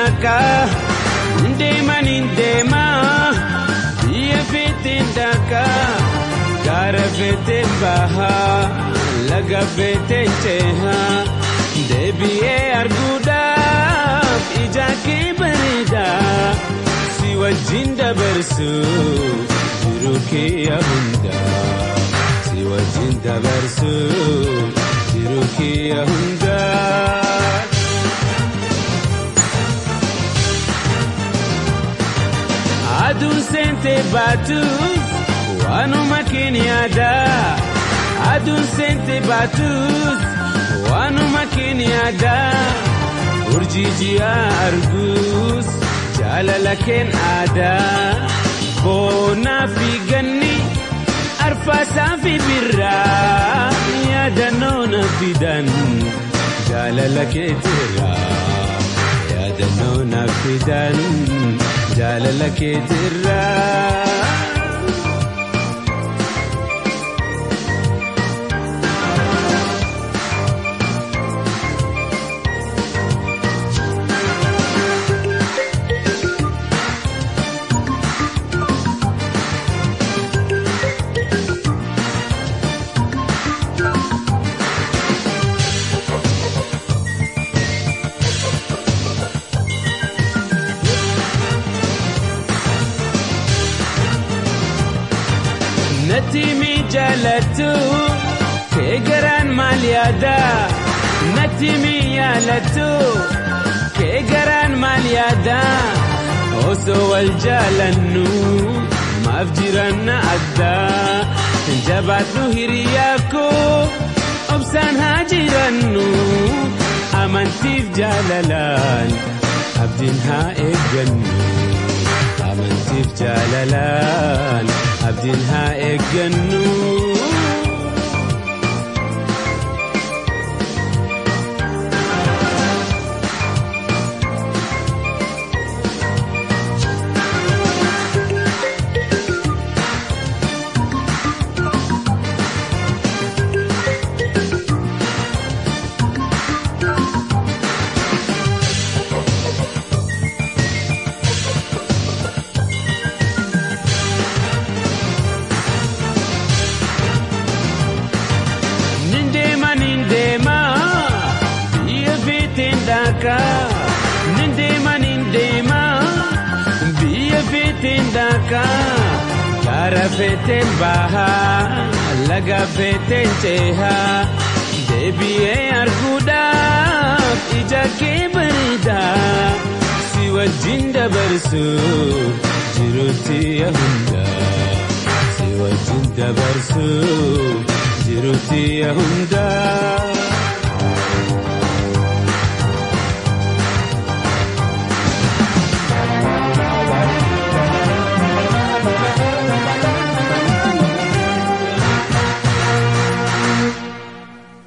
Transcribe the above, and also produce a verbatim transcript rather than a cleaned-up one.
daka Ndema nindema Biyya feeteen daka Gaara feeteen baha Laga feeteen ceha Deebi'ee arguudhaaf ija kee bareeda Si wajjin dabarsu jiruu kee hunda Si wajjin dabarsu jiruu kee hunda Aduun seentee baatus waanuma keenyaadha Aduun seentee baatus waanuma keenyaadha Urjii ji'a argus jaalala keen aadaa Boonaa fi ganni arfaasaa fi birraa yaadannoo na fidan jaalala keetirraa yaadannoo na fidan jaalala keetirraa Natimi jalatu kegaran maliada Natimi yalatu kegaran maliada Oso wal jalannu mafjiranna adda Jabatu hiriyako obsan hajirannu Amantif jalalan abdin ha egannu Amantif jalalan abdin ha egannu Nindema nindema Biyya feeteen daka Gaara feeteen baha Laga feeteen ceha Deebi'ee arguudhaaf ija kee bareeda Si wajjin dabarsu jiruutti hunda Si wajjin dabarsu jiruutti hunda